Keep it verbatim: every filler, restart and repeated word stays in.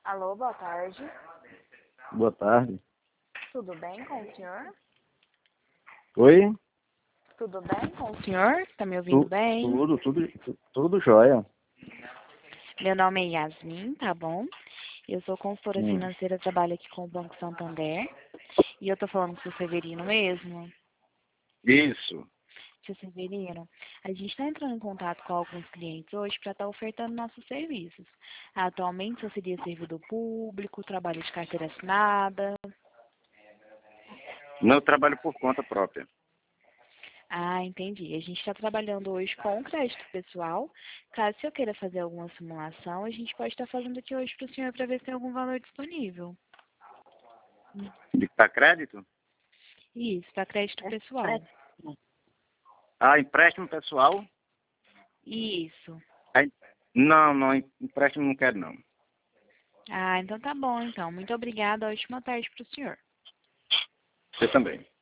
Alô, boa tarde. Boa tarde. Tudo bem com o senhor? Oi? Tudo bem com o senhor? Tá me ouvindo Tu, bem? tudo, tudo, tudo jóia. Meu nome é Yasmin, tá bom? Eu sou consultora Hum. financeira, trabalho aqui com o Banco Santander. E eu tô falando com o seu Severino mesmo? Isso. Seu Severino, a gente está entrando em contato com alguns clientes hoje para estar ofertando nossos serviços. Atualmente, eu seria servidor público, trabalho de carteira assinada. Não trabalho por conta própria. Ah, entendi. A gente está trabalhando hoje com crédito pessoal. Caso eu queira fazer alguma simulação, a gente pode estar fazendo aqui hoje para o senhor para ver se tem algum valor disponível. De para crédito? Isso, para crédito pessoal. Ah, empréstimo pessoal? Isso. Aí- Não, não, empréstimo não quero não. Ah, então tá bom, então. Muito obrigada. Ótima tarde para o senhor. Você também.